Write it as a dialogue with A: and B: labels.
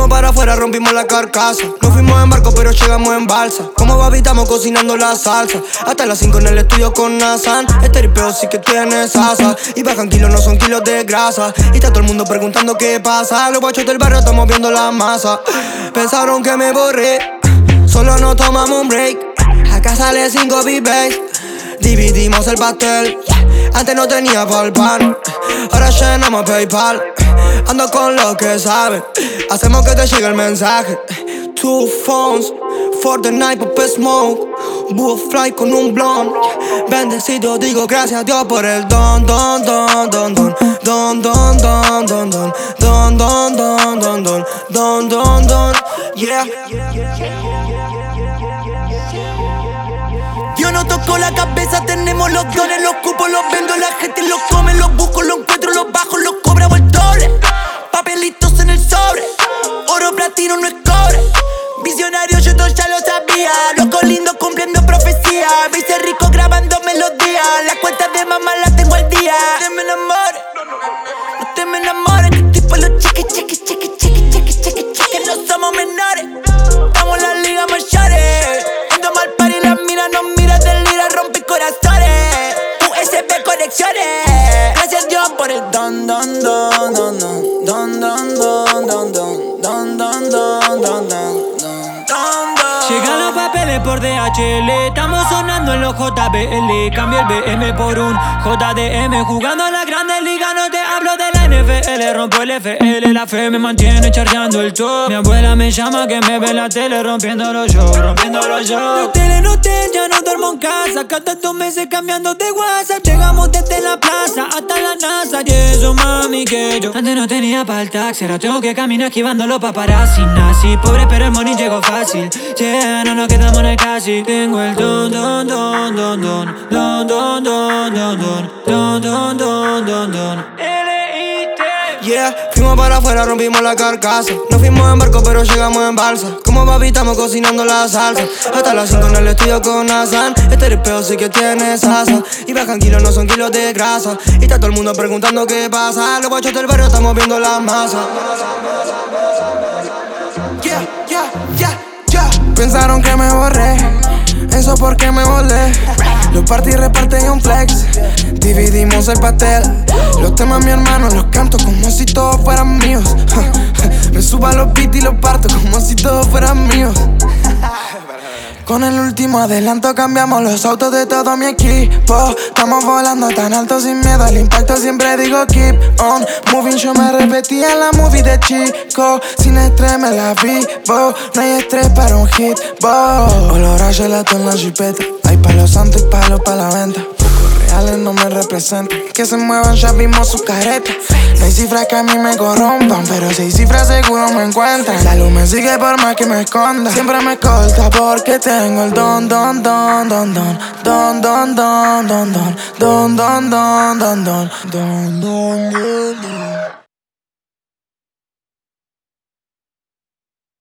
A: Fuimos para afuera, rompimos la carcasa. No fuimos en barco, pero llegamos en balsa. Como babi, estamos cocinando la salsa. Hasta las 5 en el estudio con Nazan. Este ripeo sí que tiene salsa. Y bajan kilos, no son kilos de grasa. Y está todo el mundo preguntando qué pasa. Los guachos del barrio estamos viendo la masa. Pensaron que me borré, solo no tomamos un break. Acá sale 5 B-Bass. Dividimos el pastel. Antes no tenía pa'l pan, ahora llenamos PayPal. Ando con los que saben, hacemos que te llegue el mensaje. 2 phones, for the night, pop smoke. Búho fly con un blond. Bendecido, digo gracias a Dios por el don, don, don, don, don. Don, don, don, don, don. Don, don, don, don, don. Don, don, don, yeah. Yo no toco la cabeza, tenemos los dones. Los cupos los vendo, la gente los come. Los busco, los encuentro, los bajo, los cobramos el doble. Papelitos en el sobre, oro, platino, no es cobre. Visionario, yo todo ya lo sabía. Loco lindo cumpliendo profecía. Me hice rico grabando melodías. Las cuentas de mamá las tengo al día. No te me enamores, no te me enamores. Que tipo los chiques, chiques, chiques, chiques, chiques, chiques, chiques. No somos menores, estamos en la liga mayores. Ando mal party, las miras nos miras del lira, rompe corazones. USB conexiones. Gracias Dios por el don, don, don, don, don, don, don, don, don, don, don, don, don, don, don.
B: Llegan los papeles por DHL, estamos sonando en los JBL. Cambio el BM por un JDM, jugando a la grande liga. No te hablo de la NFL, rompo el FL. La fe me mantiene chargeando el top. Mi abuela me llama que me ve en la tele, rompiendo los shows, rompiendo los shows. No hotel, ya no duermo en casa. Cada 2 meses cambiando de WhatsApp. Llegamos desde la plaza hasta la NASA. Y eso mami que yo antes no tenía para el taxi, ahora tengo que caminar esquivando los paparazzi. Nací pobre pero el money llegó fácil. Yeah, no nos quedamos en el casi. Tengo el don, don, don, don, don. Don, don, don, don, don. Don, don, don, don, don.
A: Yeah, fuimos para afuera, rompimos la carcasa. No fuimos en barco, pero llegamos en balsa. Como papi, estamos cocinando la salsa. Hasta las 5 en el estudio con Nazan. Este ripeo sí que tiene salsa. Y bajan kilos, no son kilos de grasa. Y está todo el mundo preguntando qué pasa. Los guachos del barrio estamos viendo la masa. Yeah, yeah, yeah, yeah. Pensaron que me borré, eso porque me volé. Los partí, repartí un flex. Dividimos el pastel. Los temas mi hermano los canto como si todos fueran míos. Me subo a los beats y los parto como si todos fueran míos. Con el último adelanto cambiamos los autos de todo mi equipo. Estamos volando tan alto sin miedo al impacto, siempre digo keep on moving. Yo me repetía en la movie de chico. Sin estrés me la vivo, no hay estrés para un hit, olor a gelato en la jipeta. Hay palos santos y palos para la venta. Pocos reales no me representan, que se muevan ya vimos su careta. No hay cifras que a mí me corrompan, pero si hay cifras seguro me encuentran. La luz me sigue por más que me esconda, siempre me escolta porque tengo el don, don, don, don, don. Don, don, don, don, don. Don, don, don, don, don. Don, don, don, don.